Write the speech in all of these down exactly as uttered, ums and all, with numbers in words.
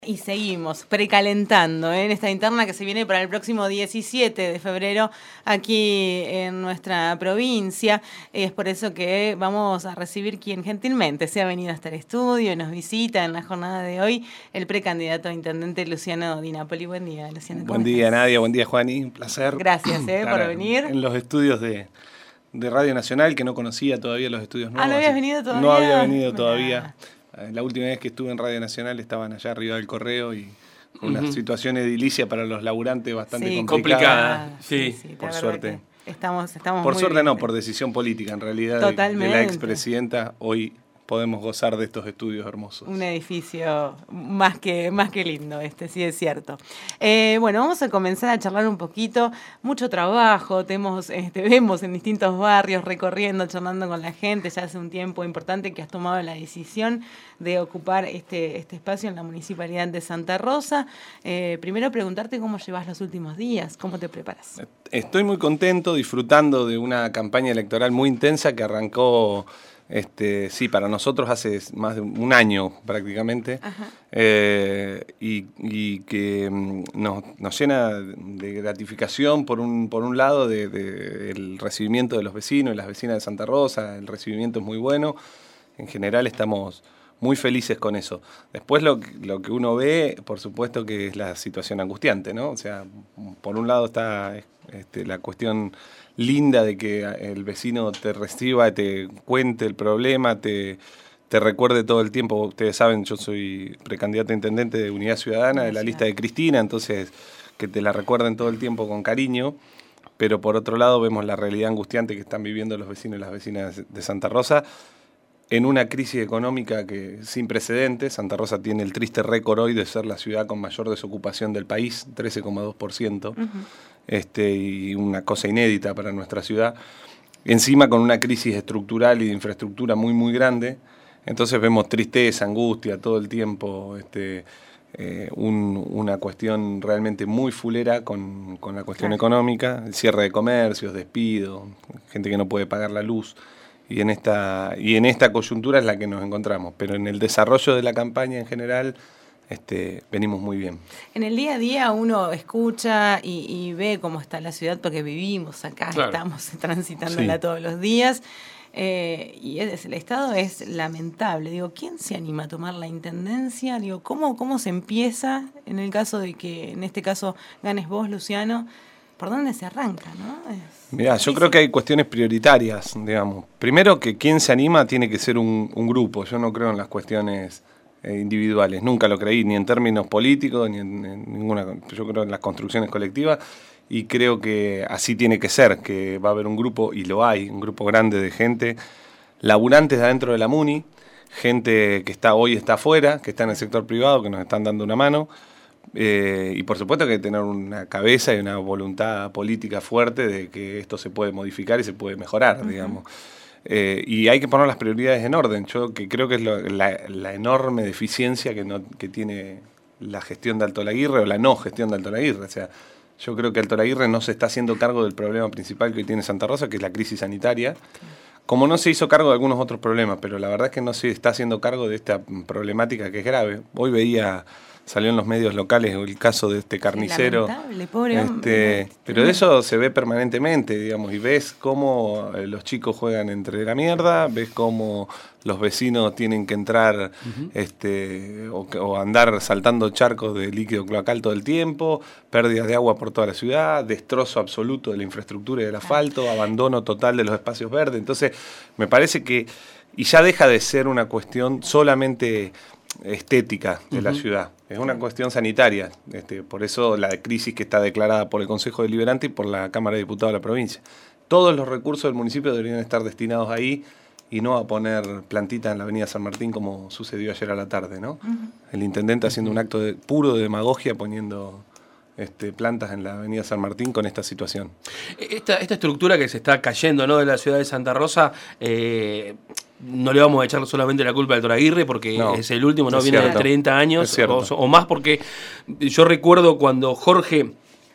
Y seguimos precalentando ¿eh? en esta interna que se viene para el próximo diecisiete de febrero aquí en nuestra provincia. Es por eso que vamos a recibir quien gentilmente se ha venido hasta el estudio y nos visita en la jornada de hoy, el precandidato a intendente Luciano Di Napoli. Buen día, Luciano. Buen día, estás? Nadia. Buen día, Juani. Un placer. Gracias eh, por venir. En los estudios de, de Radio Nacional, que no conocía todavía los estudios nuevos. Ah, ¿no habías venido todavía? No había venido todavía. La última vez que estuve en Radio Nacional estaban allá arriba del Correo y con una uh-huh. situación edilicia para los laburantes bastante sí, complicada. complicada. Sí, sí, por suerte. Estamos, estamos por muy suerte bien. no, por decisión política en realidad de, de la expresidenta. Hoy podemos gozar de estos estudios hermosos. Un edificio más que, más que lindo este, sí es cierto. Eh, bueno, vamos a comenzar a charlar un poquito. Mucho trabajo, tenemos, este, vemos en distintos barrios, recorriendo, charlando con la gente. Ya hace un tiempo importante que has tomado la decisión de ocupar este, este espacio en la Municipalidad de Santa Rosa. Eh, primero preguntarte cómo llevas los últimos días, cómo te preparas. Estoy muy contento, disfrutando de una campaña electoral muy intensa que arrancó... Este, sí, para nosotros hace más de un año prácticamente, eh, y, y que nos, nos llena de gratificación por un, por un lado de, de el recibimiento de los vecinos y las vecinas de Santa Rosa. El recibimiento es muy bueno, en general estamos muy felices con eso. Después lo, lo que uno ve, por supuesto que es la situación angustiante, ¿no? O sea, por un lado está este, la cuestión linda de que el vecino te reciba, te cuente el problema, te, te recuerde todo el tiempo. Ustedes saben, yo soy precandidato a intendente de Unidad Ciudadana, de la lista de Cristina, entonces que te la recuerden todo el tiempo con cariño. Pero por otro lado vemos la realidad angustiante que están viviendo los vecinos y las vecinas de Santa Rosa en una crisis económica que sin precedentes. Santa Rosa tiene el triste récord hoy de ser la ciudad con mayor desocupación del país, trece coma dos por ciento. Uh-huh. Este, y una cosa inédita para nuestra ciudad, encima con una crisis estructural y de infraestructura muy muy grande. Entonces vemos tristeza, angustia todo el tiempo, este, eh, un, una cuestión realmente muy fulera con, con la cuestión claro. económica, el cierre de comercios, despido, gente que no puede pagar la luz, y en esta, y en esta coyuntura es la que nos encontramos, pero en el desarrollo de la campaña en general Este, venimos muy bien. En el día a día uno escucha y, y ve cómo está la ciudad porque vivimos acá, claro. estamos transitándola sí. todos los días eh, y es, el estado es lamentable. Digo, ¿quién se anima a tomar la intendencia? Digo, ¿cómo, cómo se empieza en el caso de que en este caso ganes vos, Luciano? ¿Por dónde se arranca, no? Es Mirá, yo creo que hay cuestiones prioritarias, digamos. Primero que quien se anima tiene que ser un, un grupo. Yo no creo en las cuestiones individuales, nunca lo creí, ni en términos políticos, ni en, en ninguna, yo creo en las construcciones colectivas, y creo que así tiene que ser, que va a haber un grupo, y lo hay, un grupo grande de gente, laburantes de adentro de la MUNI, gente que está hoy está afuera, que está en el sector privado, que nos están dando una mano, eh, y por supuesto que hay que tener una cabeza y una voluntad política fuerte de que esto se puede modificar y se puede mejorar, uh-huh. digamos. Eh, y hay que poner las prioridades en orden. Yo que creo que es lo, la, la enorme deficiencia que, no, que tiene la gestión de Alto Laguirre o la no gestión de Alto Laguirre. O sea, yo creo que Alto Laguirre no se está haciendo cargo del problema principal que hoy tiene Santa Rosa, que es la crisis sanitaria. Como no se hizo cargo de algunos otros problemas, pero la verdad es que no se está haciendo cargo de esta problemática que es grave. Hoy veía, salió en los medios locales el caso de este carnicero. Lamentable, pobre este, hombre. Pero de eso se ve permanentemente, digamos, y ves cómo los chicos juegan entre la mierda, ves cómo los vecinos tienen que entrar uh-huh. este, o, o andar saltando charcos de líquido cloacal todo el tiempo, pérdidas de agua por toda la ciudad, destrozo absoluto de la infraestructura y del asfalto, ah. abandono total de los espacios verdes. Entonces, me parece que, y ya deja de ser una cuestión solamente estética de uh-huh. la ciudad, es una cuestión sanitaria, este, por eso la crisis que está declarada por el Consejo Deliberante y por la Cámara de Diputados de la provincia. Todos los recursos del municipio deberían estar destinados ahí y no a poner plantitas en la avenida San Martín como sucedió ayer a la tarde, ¿no? Uh-huh. El intendente haciendo un acto de, puro de demagogia poniendo este, plantas en la avenida San Martín con esta situación. Esta, esta estructura que se está cayendo, ¿no?, de la ciudad de Santa Rosa, eh, no le vamos a echar solamente la culpa al Alto Laguirre porque no, es el último, no viene de treinta años o, o más, porque yo recuerdo cuando Jorge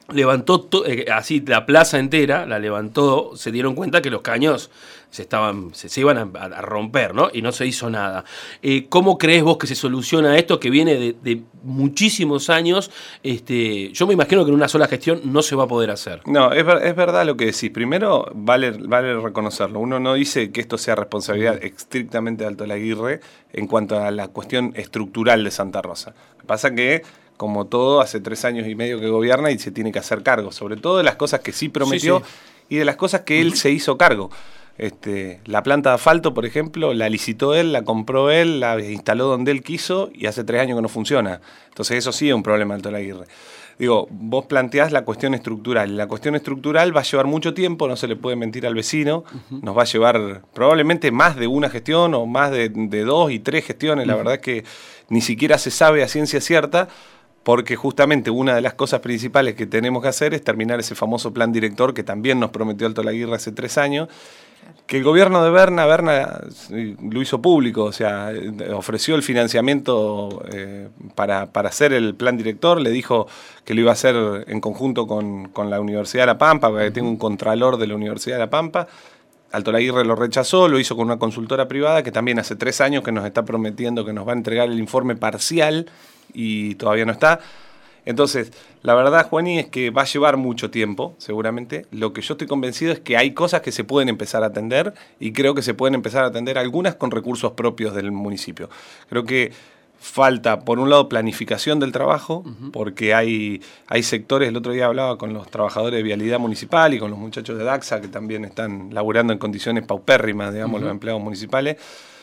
levantó to, eh, así la plaza entera, la levantó, se dieron cuenta que los caños se estaban se, se iban a, a romper, ¿no? Y no se hizo nada. Eh, ¿Cómo crees vos que se soluciona esto que viene de, de muchísimos años? Este, yo me imagino que en una sola gestión no se va a poder hacer. No, es, es verdad lo que decís. Primero, vale, vale reconocerlo. Uno no dice que esto sea responsabilidad estrictamente de Alto Laguirre en cuanto a la cuestión estructural de Santa Rosa. Lo que pasa que, como todo, hace tres años y medio que gobierna y se tiene que hacer cargo, sobre todo de las cosas que sí prometió, sí, sí. y de las cosas que él se hizo cargo. Este, la planta de asfalto, por ejemplo, la licitó él, la compró él, la instaló donde él quiso y hace tres años que no funciona. Entonces eso sí es un problema de Alto Laguirre. Digo, vos planteás la cuestión estructural. La cuestión estructural va a llevar mucho tiempo, no se le puede mentir al vecino. Uh-huh. Nos va a llevar probablemente más de una gestión o más de, de dos y tres gestiones. Uh-huh. La verdad es que ni siquiera se sabe a ciencia cierta, porque justamente una de las cosas principales que tenemos que hacer es terminar ese famoso plan director que también nos prometió Alto Laguirre hace tres años, que el gobierno de Berna, Berna lo hizo público, o sea, ofreció el financiamiento eh, para, para hacer el plan director, le dijo que lo iba a hacer en conjunto con, con la Universidad de La Pampa, porque tengo un contralor de la Universidad de La Pampa. Alto Laguirre lo rechazó, lo hizo con una consultora privada que también hace tres años que nos está prometiendo que nos va a entregar el informe parcial y todavía no está. Entonces, la verdad, Juani, es que va a llevar mucho tiempo, seguramente. Lo que yo estoy convencido es que hay cosas que se pueden empezar a atender y creo que se pueden empezar a atender algunas con recursos propios del municipio. Creo que falta, por un lado, planificación del trabajo, uh-huh. porque hay, hay sectores, el otro día hablaba con los trabajadores de Vialidad Municipal y con los muchachos de Daxa que también están laburando en condiciones paupérrimas, digamos, uh-huh. los empleados municipales.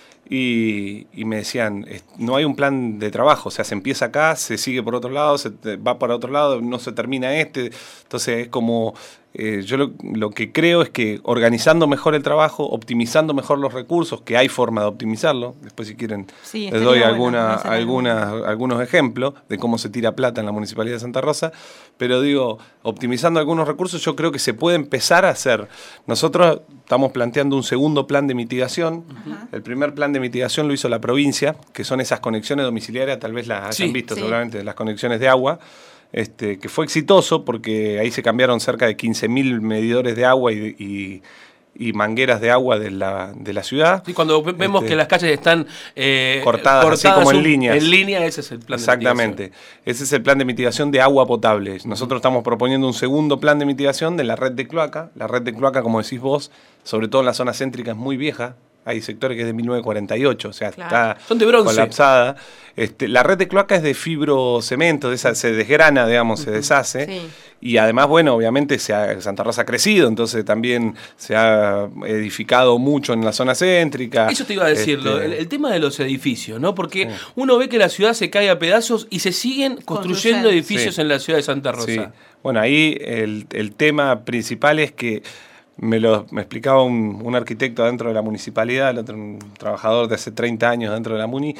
Y, y me decían, no hay un plan de trabajo, o sea, se empieza acá, se sigue por otro lado, se va para otro lado, no se termina este, entonces es como, eh, yo lo, lo que creo es que organizando mejor el trabajo, optimizando mejor los recursos, que hay forma de optimizarlo, después si quieren sí, les doy alguna, bueno, alguna, algunos ejemplos de cómo se tira plata en la Municipalidad de Santa Rosa, pero digo, optimizando algunos recursos yo creo que se puede empezar a hacer. Nosotros estamos planteando un segundo plan de mitigación. Uh-huh. El primer plan de mitigación lo hizo la provincia, que son esas conexiones domiciliarias, tal vez las hayan sí, visto sí. seguramente, las conexiones de agua, este, que fue exitoso porque ahí se cambiaron cerca de quince mil medidores de agua y, y, y mangueras de agua de la, de la ciudad. Y cuando vemos este, que las calles están eh, cortadas, cortadas así como en un, líneas. En línea, ese es el plan Exactamente. de mitigación. Ese es el plan de mitigación de agua potable. Nosotros estamos proponiendo un segundo plan de mitigación de la red de cloaca. La red de cloaca, como decís vos, sobre todo en la zona céntrica, es muy vieja. Hay sectores que es de mil novecientos cuarenta y ocho, o sea, claro. está Son de bronce. colapsada. Este, la red de cloaca es de fibrocemento, de esa, se desgrana, digamos, uh-huh. se deshace. Sí. Y además, bueno, obviamente se ha, Santa Rosa ha crecido, entonces también se ha edificado mucho en la zona céntrica. Eso te iba a decirlo, este... el, el tema de los edificios, ¿no? Porque sí. uno ve que la ciudad se cae a pedazos y se siguen construyendo edificios sí. en la ciudad de Santa Rosa. Sí. Bueno, ahí el, el tema principal es que Me lo me explicaba un, un arquitecto dentro de la municipalidad, el otro, un trabajador de hace treinta años dentro de la Muni,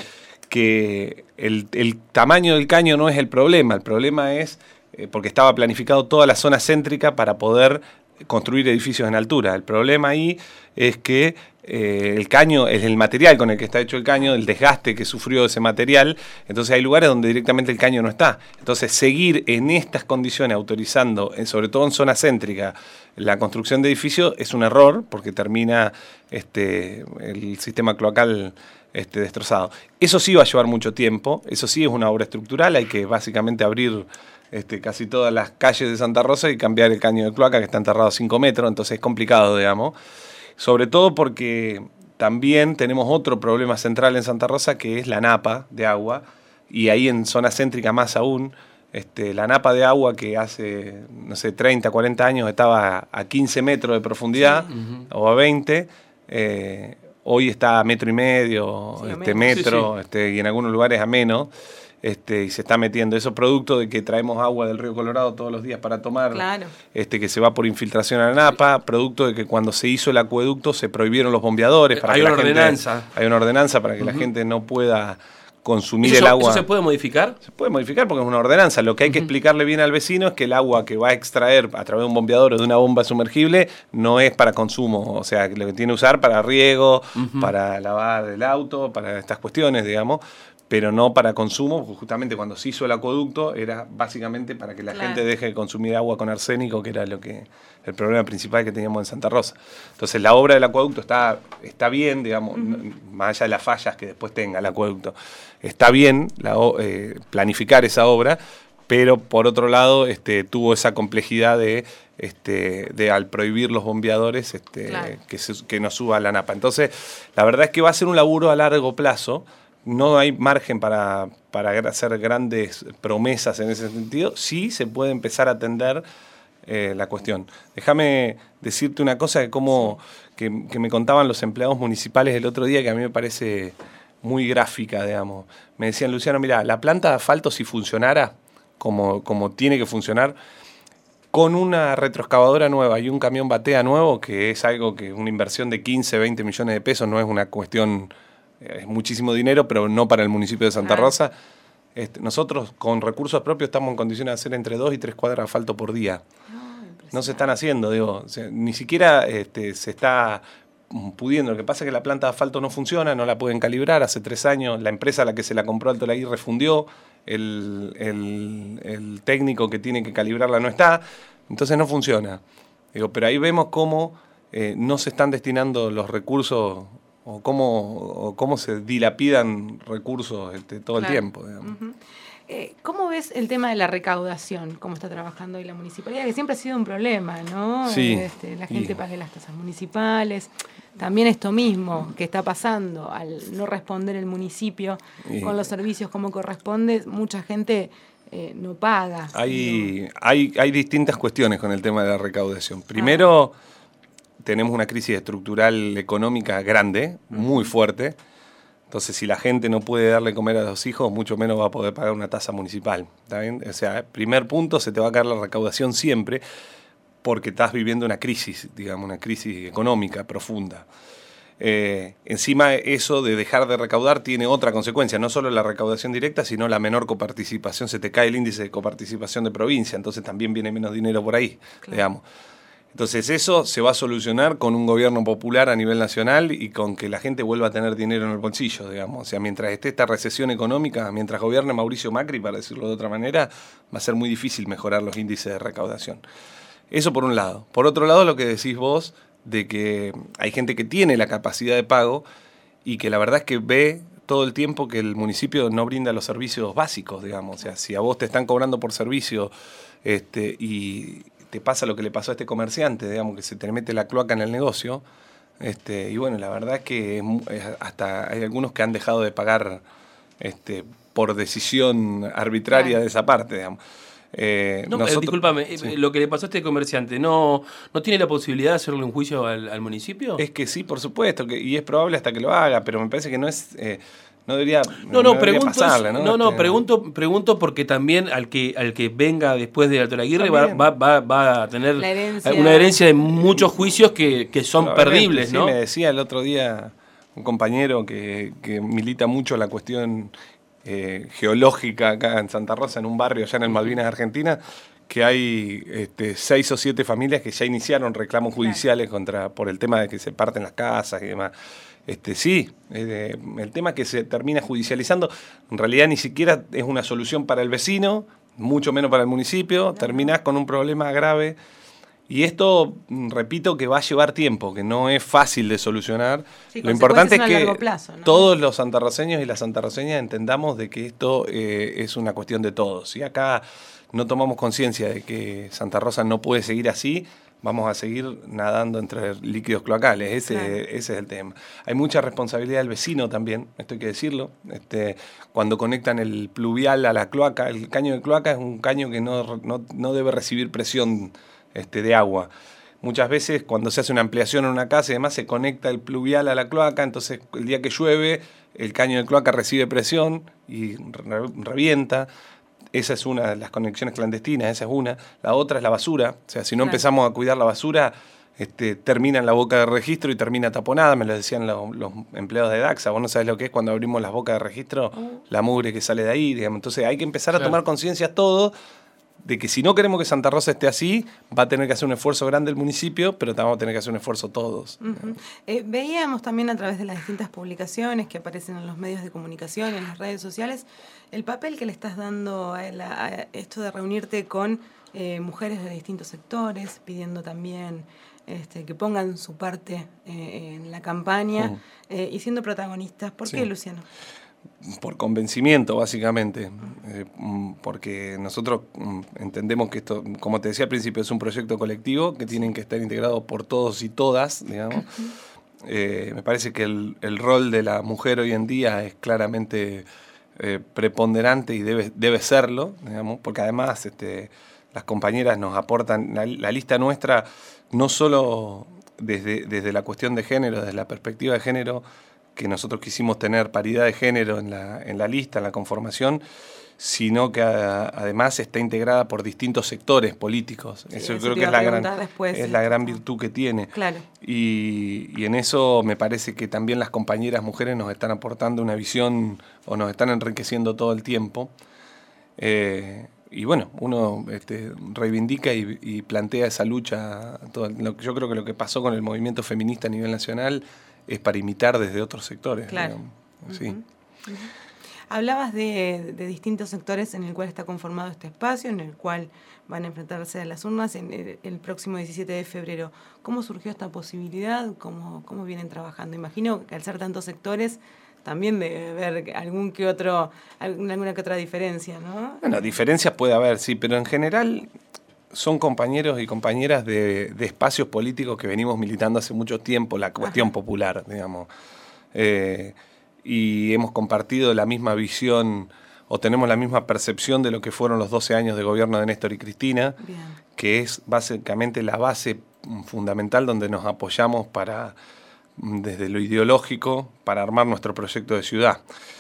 que el, el tamaño del caño no es el problema, el problema es eh, porque estaba planificado toda la zona céntrica para poder construir edificios en altura. El problema ahí es que eh, el caño es el material con el que está hecho el caño, el desgaste que sufrió ese material, entonces hay lugares donde directamente el caño no está. Entonces seguir en estas condiciones autorizando, sobre todo en zona céntrica, la construcción de edificios es un error porque termina este, el sistema cloacal este, destrozado. Eso sí va a llevar mucho tiempo, eso sí es una obra estructural, hay que básicamente abrir Este, casi todas las calles de Santa Rosa y cambiar el caño de cloaca que está enterrado a cinco metros, entonces es complicado, digamos. Sobre todo porque también tenemos otro problema central en Santa Rosa que es la napa de agua, y ahí en zona céntrica más aún, este, la napa de agua que hace, no sé, treinta, cuarenta años estaba a quince metros de profundidad, sí. uh-huh. o a veinte, eh, hoy está a metro y medio, sí, este, metro, sí, sí. Este, y en algunos lugares a menos. Este, y se está metiendo. Eso producto de que traemos agua del río Colorado todos los días para tomar, claro. este, que se va por infiltración a la napa, producto de que cuando se hizo el acueducto se prohibieron los bombeadores. Para hay que una la ordenanza. Gente, hay una ordenanza para que uh-huh. la gente no pueda consumir ¿Eso, el agua. ¿Eso se puede modificar? Se puede modificar porque es una ordenanza. Lo que hay uh-huh. que explicarle bien al vecino es que el agua que va a extraer a través de un bombeador o de una bomba sumergible no es para consumo. O sea, que lo que tiene que usar para riego, uh-huh. para lavar el auto, para estas cuestiones, digamos. pero no para consumo, porque justamente cuando se hizo el acueducto era básicamente para que la Claro. gente deje de consumir agua con arsénico, que era lo que el problema principal que teníamos en Santa Rosa. Entonces la obra del acueducto está, está bien, digamos, uh-huh. no, más allá de las fallas que después tenga el acueducto, está bien la, eh, planificar esa obra, pero por otro lado este, tuvo esa complejidad de, este, de al prohibir los bombeadores este, claro. que, se, que no suba la napa. Entonces la verdad es que va a ser un laburo a largo plazo. No hay margen para, para hacer grandes promesas en ese sentido. Sí se puede empezar a atender eh, la cuestión. Déjame decirte una cosa que, como, que, que me contaban los empleados municipales el otro día, que a mí me parece muy gráfica, digamos. Me decían, Luciano, mira, la planta de asfalto, si funcionara como, como tiene que funcionar, con una retroexcavadora nueva y un camión batea nuevo, que es algo que una inversión de quince, veinte millones de pesos, no es una cuestión... es muchísimo dinero, pero no para el municipio de Santa Rosa. Este, nosotros con recursos propios estamos en condiciones de hacer entre dos y tres cuadras de asfalto por día. Oh, no se están haciendo, digo, o sea, ni siquiera este, se está pudiendo. Lo que pasa es que la planta de asfalto no funciona, no la pueden calibrar. Hace tres años la empresa a la que se la compró Alto Laguirre refundió, el, el, el técnico que tiene que calibrarla no está, entonces no funciona. Digo, pero ahí vemos cómo eh, no se están destinando los recursos o cómo, o cómo se dilapidan recursos este, todo claro. el tiempo. Digamos. Uh-huh. eh, ¿Cómo ves el tema de la recaudación? ¿Cómo está trabajando hoy la municipalidad? Que siempre ha sido un problema, ¿no? Sí. Este, la gente sí. pague las tasas municipales. También esto mismo que está pasando, al no responder el municipio sí. con los servicios como corresponde, mucha gente eh, no paga. Hay, hay, hay distintas cuestiones con el tema de la recaudación. Primero... Ah. tenemos una crisis estructural económica grande, muy fuerte. Entonces, si la gente no puede darle comer a los hijos, mucho menos va a poder pagar una tasa municipal. ¿Está bien? O sea, primer punto, se te va a caer la recaudación siempre porque estás viviendo una crisis, digamos, una crisis económica profunda. Eh, encima, eso de dejar de recaudar tiene otra consecuencia, no solo la recaudación directa, sino la menor coparticipación. Se te cae el índice de coparticipación de provincia, entonces también viene menos dinero por ahí, claro. digamos. Entonces eso se va a solucionar con un gobierno popular a nivel nacional y con que la gente vuelva a tener dinero en el bolsillo, digamos. O sea, mientras esté esta recesión económica, mientras gobierne Mauricio Macri, para decirlo de otra manera, va a ser muy difícil mejorar los índices de recaudación. Eso por un lado. Por otro lado, lo que decís vos, de que hay gente que tiene la capacidad de pago y que la verdad es que ve todo el tiempo que el municipio no brinda los servicios básicos, digamos. O sea, si a vos te están cobrando por servicio este, y... te pasa lo que le pasó a este comerciante, digamos, que se te mete la cloaca en el negocio, este, y bueno, la verdad es que es, hasta hay algunos que han dejado de pagar este, por decisión arbitraria de esa parte, digamos. Eh, no, nosotros, eh, discúlpame, sí. lo que le pasó a este comerciante, ¿no, ¿no tiene la posibilidad de hacerle un juicio al, al municipio? Es que sí, por supuesto, que, y es probable hasta que lo haga, pero me parece que no es... Eh, No debería, no, no, no debería pregunto, pasarle, ¿no? no, no, este, pregunto, pregunto porque también al que al que venga después de Alto Laguirre va, va, va, va a tener herencia. una herencia de muchos juicios que, que son perdibles, sí, ¿no? Me decía el otro día un compañero que, que milita mucho la cuestión eh, geológica acá en Santa Rosa, en un barrio allá en el Malvinas, Argentina, que hay este, seis o siete familias que ya iniciaron reclamos judiciales contra por el tema de que se parten las casas y demás. Este, sí, eh, el tema que se termina judicializando, en realidad ni siquiera es una solución para el vecino, mucho menos para el municipio, no. Terminás con un problema grave. Y esto, repito, que va a llevar tiempo, que no es fácil de solucionar. Sí, lo importante es que plazo, ¿no? todos los santarroceños y las santarroceñas entendamos de que esto eh, es una cuestión de todos. Y acá no tomamos conciencia de que Santa Rosa no puede seguir así, vamos a seguir nadando entre líquidos cloacales. Ese, claro. ese es el tema. Hay mucha responsabilidad del vecino también, esto hay que decirlo. Este, cuando conectan el pluvial a la cloaca, el caño de cloaca es un caño que no, no, no debe recibir presión este, de agua. Muchas veces cuando se hace una ampliación en una casa y demás se conecta el pluvial a la cloaca, entonces el día que llueve el caño de cloaca recibe presión y re- revienta. Esa es una de las conexiones clandestinas, esa es una. La otra es la basura. O sea, si no claro. empezamos a cuidar la basura, este, termina en la boca de registro y termina taponada. Me lo decían los, los empleados de Daxa. Vos no sabés lo que es cuando abrimos las bocas de registro, uh. la mugre que sale de ahí. Digamos. Entonces hay que empezar claro. a tomar conciencia todo de que si no queremos que Santa Rosa esté así, va a tener que hacer un esfuerzo grande el municipio, pero vamos a tener que hacer un esfuerzo todos. Uh-huh. eh, veíamos también a través de las distintas publicaciones que aparecen en los medios de comunicación, en las redes sociales, el papel que le estás dando a, la, a esto de reunirte con eh, mujeres de distintos sectores, pidiendo también este, que pongan su parte eh, en la campaña uh-huh. eh, y siendo protagonistas. ¿Por sí. qué, Luciano? Por convencimiento, básicamente, eh, porque nosotros entendemos que esto, como te decía al principio, es un proyecto colectivo que tienen que estar integrados por todos y todas, digamos. Eh, me parece que el, el rol de la mujer hoy en día es claramente eh, preponderante y debe, debe serlo, digamos, porque además este, las compañeras nos aportan, la, la lista nuestra, no solo desde, desde la cuestión de género, desde la perspectiva de género, que nosotros quisimos tener paridad de género en la, en la lista, en la conformación, sino que a, además está integrada por distintos sectores políticos. Sí, eso, eso creo que es la gran, después, es la gran virtud que tiene. Claro. Y, y en eso me parece que también las compañeras mujeres nos están aportando una visión o nos están enriqueciendo todo el tiempo. Eh, y bueno, uno este, reivindica y, y plantea esa lucha. Todo, lo, yo creo que lo que pasó con el movimiento feminista a nivel nacional es para imitar desde otros sectores. Claro. Uh-huh. Sí. Uh-huh. Hablabas de, de distintos sectores en el cual está conformado este espacio, en el cual van a enfrentarse a las urnas en el, el próximo diecisiete de febrero. ¿Cómo surgió esta posibilidad? ¿Cómo, cómo vienen trabajando? Imagino que al ser tantos sectores también debe haber algún que otro, alguna que otra diferencia, ¿no? Bueno, diferencias puede haber, sí, pero en general son compañeros y compañeras de, de espacios políticos que venimos militando hace mucho tiempo, la cuestión Ajá. popular, digamos. Eh, y hemos compartido la misma visión o tenemos la misma percepción de lo que fueron los doce años de gobierno de Néstor y Cristina, Bien. que es básicamente la base fundamental donde nos apoyamos para, desde lo ideológico, para armar nuestro proyecto de ciudad.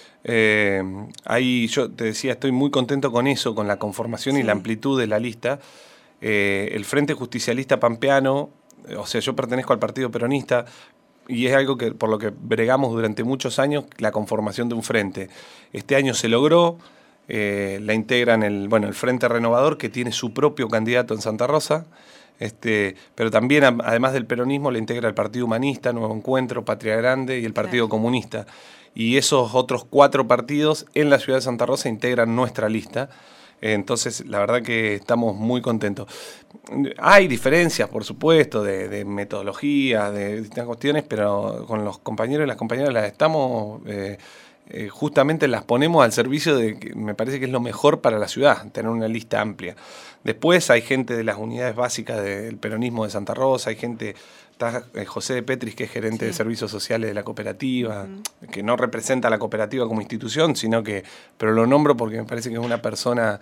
Eh, ahí yo te decía, estoy muy contento con eso, con la conformación sí. y la amplitud de la lista. Eh, el Frente Justicialista Pampeano, o sea, yo pertenezco al Partido Peronista y es algo que por lo que bregamos durante muchos años, la conformación de un frente. Este año se logró, eh, la integran el, bueno, el Frente Renovador, que tiene su propio candidato en Santa Rosa, este, pero también, además del peronismo, la integra el Partido Humanista, Nuevo Encuentro, Patria Grande y el Partido claro. Comunista. Y esos otros cuatro partidos en la ciudad de Santa Rosa integran nuestra lista. Entonces, la verdad que estamos muy contentos. Hay diferencias, por supuesto, de, de metodología, de distintas cuestiones, pero con los compañeros y las compañeras las estamos, eh, eh, justamente las ponemos al servicio de que me parece que es lo mejor para la ciudad, tener una lista amplia. Después hay gente de las unidades básicas del peronismo de Santa Rosa, hay gente... Está José de Petris, que es gerente sí. de servicios sociales de la cooperativa, uh-huh. que no representa a la cooperativa como institución, sino que, pero lo nombro porque me parece que es una persona,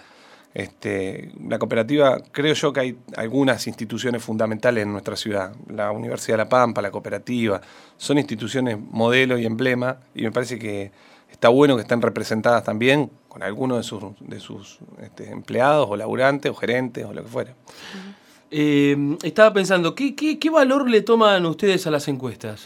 este, la cooperativa, creo yo que hay algunas instituciones fundamentales en nuestra ciudad, la Universidad de La Pampa, la cooperativa, son instituciones modelo y emblema, y me parece que está bueno que estén representadas también con algunos de sus, de sus este, empleados o laburantes o gerentes o lo que fuera. Uh-huh. Eh, estaba pensando, ¿qué, qué, ¿qué valor le toman ustedes a las encuestas?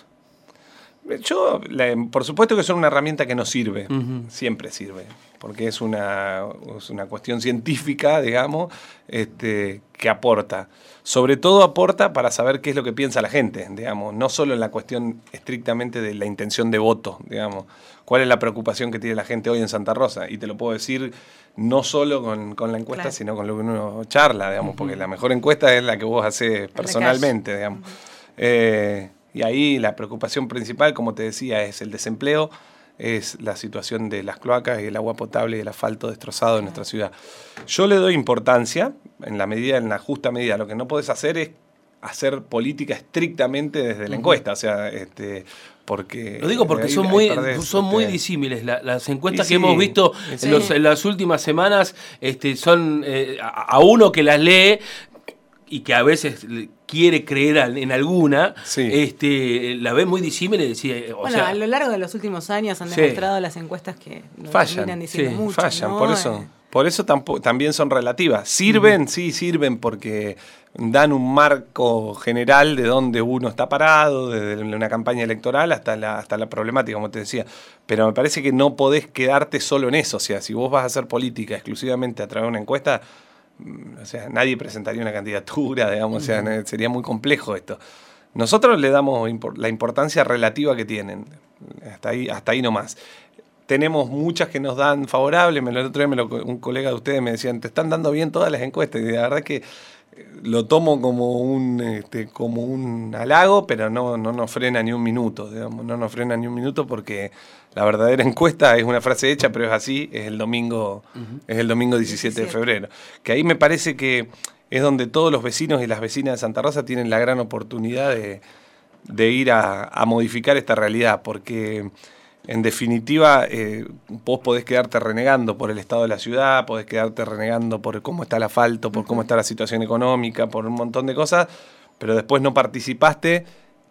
Yo, la, por supuesto que son una herramienta que nos sirve, uh-huh. siempre sirve, porque es una, es una cuestión científica, digamos, este, que aporta. Sobre todo aporta para saber qué es lo que piensa la gente, digamos, no solo en la cuestión estrictamente de la intención de voto, digamos, cuál es la preocupación que tiene la gente hoy en Santa Rosa, y te lo puedo decir no solo con, con la encuesta, claro. sino con lo que uno charla, digamos, uh-huh. porque la mejor encuesta es la que vos haces personalmente, digamos. Uh-huh. Eh, y ahí la preocupación principal, como te decía, es el desempleo, es la situación de las cloacas y el agua potable y el asfalto destrozado en nuestra ciudad. Yo le doy importancia, en la medida, en la justa medida. Lo que no podés hacer es hacer política estrictamente desde la encuesta, o sea, este, porque... Lo digo porque ahí, son, muy, perdés, son este, muy disímiles. La, las encuestas sí, que sí, hemos visto sí. en, los, en las últimas semanas este, son eh, a, a uno que las lee y que a veces quiere creer en alguna, sí. este, la ve muy disímil y decía, o bueno, sea, a lo largo de los últimos años han demostrado sí. las encuestas que nos fallan, diciendo sí, mucho, fallan, ¿no? por eso, por eso tampoco, también son relativas. Sirven, uh-huh. sí, sirven porque dan un marco general de dónde uno está parado, desde una campaña electoral hasta la, hasta la problemática, como te decía. Pero me parece que no podés quedarte solo en eso. O sea, si vos vas a hacer política exclusivamente a través de una encuesta, o sea, nadie presentaría una candidatura, digamos, o sea, sería muy complejo esto. Nosotros le damos impor- la importancia relativa que tienen, hasta ahí, hasta ahí nomás. Tenemos muchas que nos dan favorables, me lo, el otro día me lo, un colega de ustedes me decían, te están dando bien todas las encuestas, y la verdad que lo tomo como un este, como un halago, pero no, no nos frena ni un minuto, digamos, no nos frena ni un minuto porque la verdadera encuesta es una frase hecha, pero es así, es el domingo, uh-huh. es el domingo diecisiete de febrero. Que ahí me parece que es donde todos los vecinos y las vecinas de Santa Rosa tienen la gran oportunidad de, de ir a, a modificar esta realidad, porque en definitiva, eh, vos podés quedarte renegando por el estado de la ciudad, podés quedarte renegando por cómo está el asfalto, por cómo está la situación económica, por un montón de cosas, pero después no participaste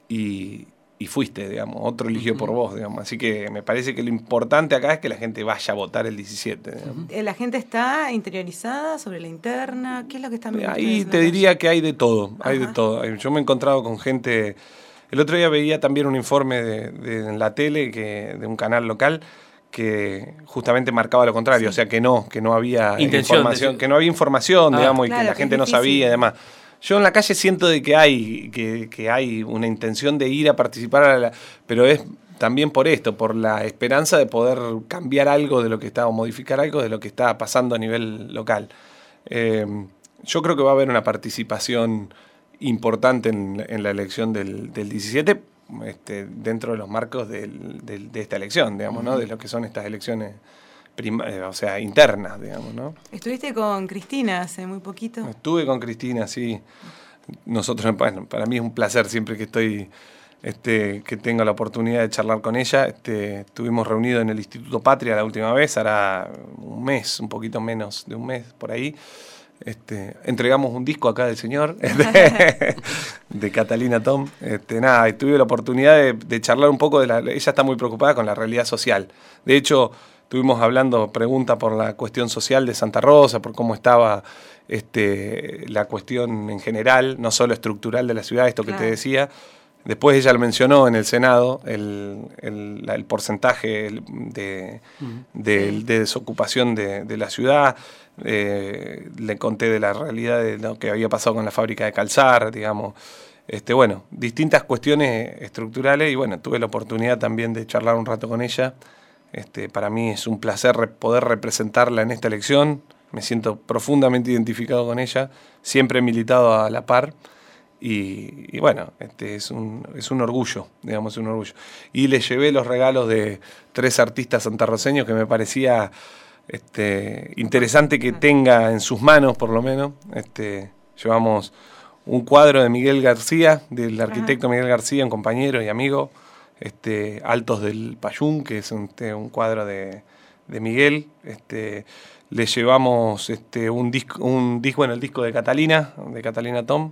y, y fuiste, digamos, otro eligió uh-huh. por vos, digamos. Así que me parece que lo importante acá es que la gente vaya a votar el diecisiete. Digamos. ¿La gente está interiorizada sobre la interna? ¿Qué es lo que están viendo? Ahí te diría que hay de todo, hay Ajá. de todo. Yo me he encontrado con gente... El otro día veía también un informe de, de, en la tele que, de un canal local que justamente marcaba lo contrario, sí. o sea que no, que no había Intención información, de... que no había información, ah, digamos, claro, y que la que gente no sabía y demás. Yo en la calle siento de que hay, que, que hay una intención de ir a participar, a la, pero es también por esto, por la esperanza de poder cambiar algo de lo que está, o modificar algo de lo que está pasando a nivel local. Eh, yo creo que va a haber una participación importante en, en la elección del, del diecisiete, este, dentro de los marcos del, del, de esta elección, digamos, ¿no? De lo que son estas elecciones, prima, o sea, internas, digamos, ¿no? ¿Estuviste con Cristina hace muy poquito? Estuve con Cristina, sí. Nosotros, bueno, para mí es un placer siempre que estoy, este, que tengo la oportunidad de charlar con ella. Este, estuvimos reunidos en el Instituto Patria la última vez, hará un mes, un poquito menos de un mes por ahí. Este, entregamos un disco acá del señor de, de Catalina Tom. Este, nada, y tuve la oportunidad de, de charlar un poco de la, ella está muy preocupada con la realidad social. De hecho, estuvimos hablando, pregunta por la cuestión social de Santa Rosa, por cómo estaba este, la cuestión en general, no solo estructural de la ciudad, esto que claro. te decía. Después ella lo mencionó en el Senado, el, el, el porcentaje de, de, de desocupación de, de la ciudad. Eh, le conté de la realidad de lo que había pasado con la fábrica de calzar, digamos. Este, bueno, distintas cuestiones estructurales y bueno, tuve la oportunidad también de charlar un rato con ella. Este, para mí es un placer re- poder representarla en esta elección. Me siento profundamente identificado con ella, siempre he militado a la par. Y, y bueno, este es un, es un orgullo, digamos, es un orgullo. Y le llevé los regalos de tres artistas santarroceños que me parecía este, interesante que tenga en sus manos, por lo menos. Este, llevamos un cuadro de Miguel García, del arquitecto Miguel García, un compañero y amigo, este, Altos del Payún, que es un, un cuadro de, de Miguel. Este, le llevamos este, un disco, un disco, bueno, el disco de Catalina, de Catalina Tom.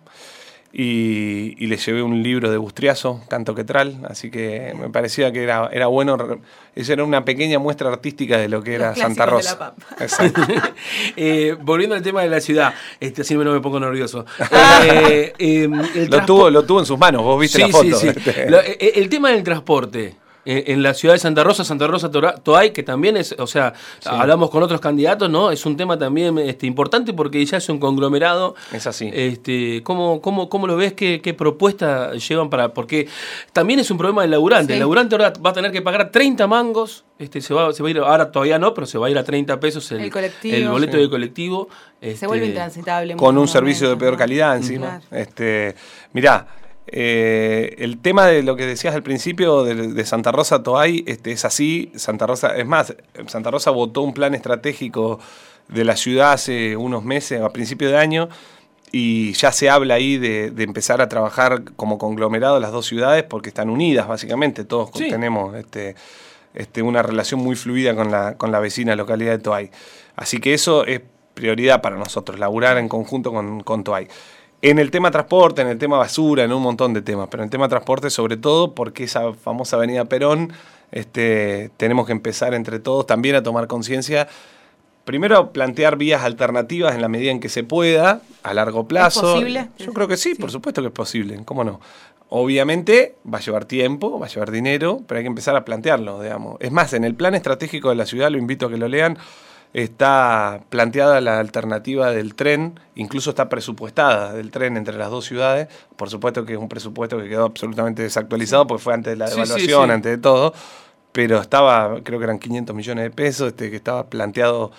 Y, y le llevé un libro de Bustriazo, Canto Quetral, así que me parecía que era, era bueno, esa era una pequeña muestra artística de lo que era Santa Rosa. Exacto. eh, volviendo al tema de la ciudad, este, así no me pongo nervioso. eh, eh, el lo, tuvo, lo tuvo en sus manos, vos viste sí, la foto. Sí, sí. Este. Lo, el, el tema del transporte. En la ciudad de Santa Rosa, Santa Rosa Toay, que también es, o sea, sí. hablamos con otros candidatos, ¿no? Es un tema también este, importante porque ya es un conglomerado. Es así. Este, ¿cómo, cómo, cómo lo ves? ¿Qué, qué propuesta llevan para...? Porque también es un problema del laburante. Sí. El laburante ahora va a tener que pagar treinta mangos, este, se, va, se va a ir, ahora todavía no, pero se va a ir a treinta pesos el, el, colectivo, el boleto sí. del colectivo. Este, se vuelve intransitable. Con un servicio momento, de peor ¿no? calidad encima. Claro. Este, mirá, Eh, el tema de lo que decías al principio de, de Santa Rosa Toay este, es así. Santa Rosa, es más, Santa Rosa votó un plan estratégico de la ciudad hace unos meses, a principio de año, y ya se habla ahí de, de empezar a trabajar como conglomerado las dos ciudades porque están unidas básicamente, todos sí. tenemos este, este, una relación muy fluida con la, con la vecina localidad de Toay. Así que eso es prioridad para nosotros, laburar en conjunto con, con Toay. En el tema transporte, en el tema basura, en un montón de temas, pero en el tema transporte sobre todo porque esa famosa avenida Perón, este, tenemos que empezar entre todos también a tomar conciencia, primero a plantear vías alternativas en la medida en que se pueda, a largo plazo. ¿Es posible? Yo creo que sí, sí, por supuesto que es posible, ¿cómo no? Obviamente va a llevar tiempo, va a llevar dinero, pero hay que empezar a plantearlo, digamos. Es más, en el plan estratégico de la ciudad, lo invito a que lo lean, está planteada la alternativa del tren, incluso está presupuestada del tren entre las dos ciudades. Por supuesto que es un presupuesto que quedó absolutamente desactualizado porque fue antes de la Sí, devaluación, sí, sí. antes de todo, pero estaba, creo que eran quinientos millones de pesos, este, que estaba planteado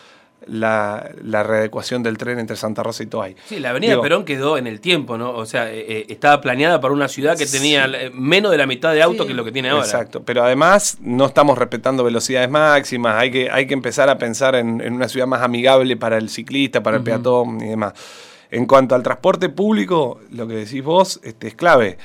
la, la readecuación del tren entre Santa Rosa y Toay. Sí, la avenida Digo, Perón quedó en el tiempo, ¿no? O sea, eh, eh, estaba planeada para una ciudad que tenía eh, menos de la mitad de autos Sí. que lo que tiene ahora. Exacto, pero además no estamos respetando velocidades máximas, hay que, hay que empezar a pensar en, en una ciudad más amigable para el ciclista, para el Ujú. peatón y demás. En cuanto al transporte público, lo que decís vos este, es clave.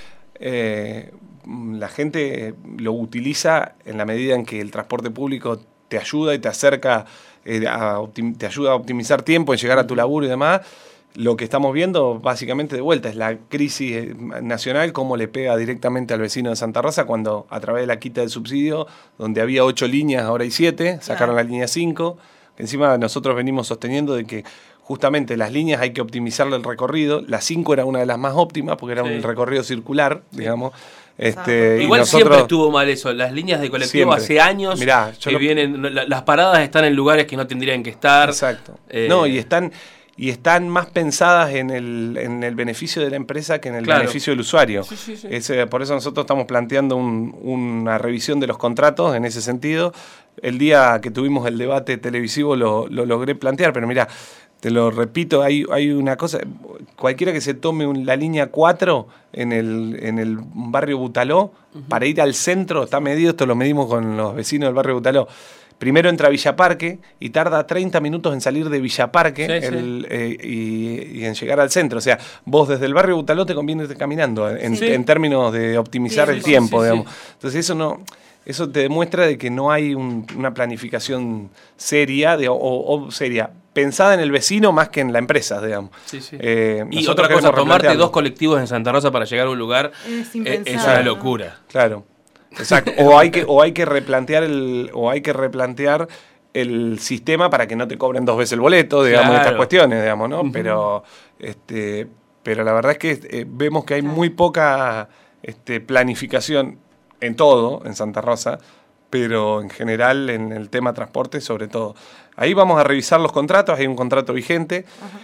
Eh, la gente lo utiliza en la medida en que el transporte público te ayuda y te acerca, eh, a optim- te ayuda a optimizar tiempo en llegar a tu laburo y demás. Lo que estamos viendo básicamente de vuelta es la crisis eh, nacional, cómo le pega directamente al vecino de Santa Rosa cuando a través de la quita del subsidio, donde había ocho líneas, ahora hay siete, sacaron Claro. la línea cinco. Encima nosotros venimos sosteniendo de que justamente las líneas hay que optimizarle el recorrido. La cinco era una de las más óptimas porque era Sí. un recorrido circular, digamos. Exacto. Este, y Igual nosotros- siempre estuvo mal eso. Las líneas de colectivo Siempre. hace años Mirá, yo que lo- vienen, la- las paradas están en lugares que no tendrían que estar. Exacto. Eh, No, y están, y están más pensadas en el, en el beneficio de la empresa que en el Claro. beneficio del usuario. Sí, sí, sí. Es, eh, por eso nosotros estamos planteando un- una revisión de los contratos en ese sentido. El día que tuvimos el debate televisivo lo, lo logré plantear, pero mira, te lo repito, hay, hay una cosa, cualquiera que se tome un- la línea cuatro en el, en el barrio Butaló, para ir al centro, está medido, esto lo medimos con los vecinos del barrio Butaló. Primero entra a Villa Parque y tarda treinta minutos en salir de Villa Parque Sí, el, eh, y, y en llegar al centro. O sea, vos desde el barrio Butaló te conviene irte caminando en, Sí. en términos de optimizar Sí, el sí, tiempo, sí, sí. digamos. Entonces eso no... Eso te demuestra de que no hay un- una planificación seria de, o, o seria, pensada en el vecino más que en la empresa, digamos. Sí, sí. Eh, Y nosotros otra cosa, queremos tomarte replantearlo. dos colectivos en Santa Rosa para llegar a un lugar Es eh, impensable, es una ¿no? locura. Claro, exacto. O hay que, o hay que replantear el, o hay que replantear el sistema para que no te cobren dos veces el boleto, digamos, Claro. estas cuestiones, digamos, ¿no? Ujú. Pero, este, pero la verdad es que eh, vemos que hay muy poca este, planificación en todo, en Santa Rosa, pero en general en el tema transporte sobre todo. Ahí vamos a revisar los contratos, hay un contrato vigente.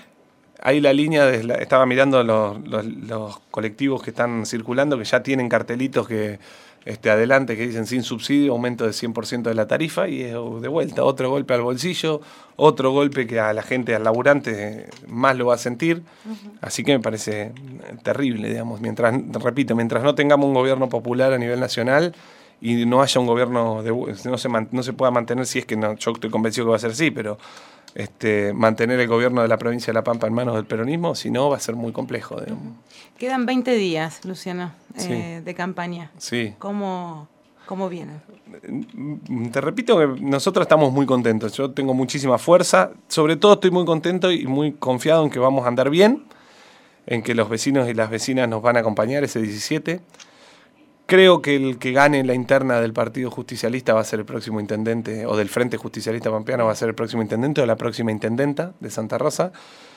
Ahí la línea, de la- estaba mirando los, los- los colectivos que están circulando, que ya tienen cartelitos que este, adelante que dicen sin subsidio, aumento del cien por ciento de la tarifa, y es de vuelta, otro golpe al bolsillo, otro golpe que a la gente, al laburante, eh, más lo va a sentir. Así que me parece eh, terrible, digamos. Mientras, repito, mientras no tengamos un gobierno popular a nivel nacional y no haya un gobierno, de, no, se man- no se pueda mantener, si es que no, yo estoy convencido que va a ser así, pero este, mantener el gobierno de la provincia de La Pampa en manos del peronismo, si no, va a ser muy complejo, digamos. Quedan veinte días, Luciano, Sí. eh, de campaña. Sí. ¿Cómo, cómo vienen? Te repito que nosotros estamos muy contentos. Yo tengo muchísima fuerza. Sobre todo estoy muy contento y muy confiado en que vamos a andar bien, en que los vecinos y las vecinas nos van a acompañar ese diecisiete. Creo que el que gane la interna del Partido Justicialista va a ser el próximo intendente, o del Frente Justicialista Pampeano va a ser el próximo intendente o la próxima intendenta de Santa Rosa.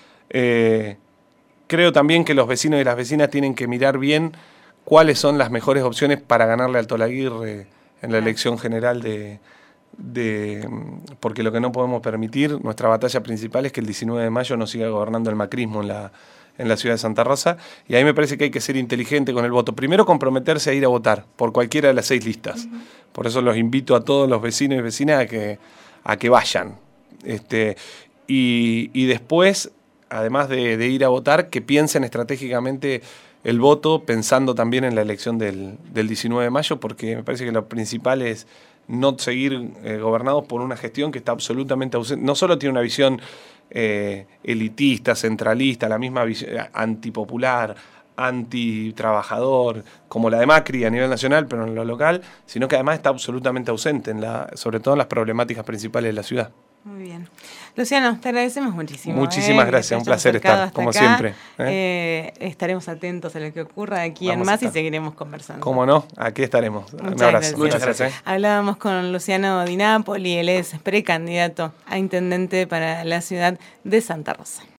Eh, creo también que los vecinos y las vecinas tienen que mirar bien cuáles son las mejores opciones para ganarle al Tolaguirre en la elección general de, de... Porque lo que no podemos permitir, nuestra batalla principal es que el diecinueve de mayo no siga gobernando el macrismo en la, en la ciudad de Santa Rosa, y ahí me parece que hay que ser inteligente con el voto. Primero, comprometerse a ir a votar por cualquiera de las seis listas. Uh-huh. Por eso los invito a todos los vecinos y vecinas a que, a que vayan. Este, y, y después, además de, de ir a votar, que piensen estratégicamente el voto, pensando también en la elección del, del diecinueve de mayo, porque me parece que lo principal es no seguir eh, gobernados por una gestión que está absolutamente ausente. No solo tiene una visión eh, elitista, centralista, la misma visión antipopular, antitrabajador, como la de Macri a nivel nacional, pero en lo local, sino que además está absolutamente ausente, en la, sobre todo en las problemáticas principales de la ciudad. Muy bien. Luciano, te agradecemos muchísimo. Muchísimas eh, gracias, un placer estar, como acá. siempre. ¿eh? Eh, estaremos atentos a lo que ocurra de aquí Vamos en a más y estar. seguiremos conversando. Cómo no, aquí estaremos. Muchas un abrazo. gracias. Muchas gracias. ¿eh? Hablábamos con Luciano Di Napoli, él es precandidato a intendente para la ciudad de Santa Rosa.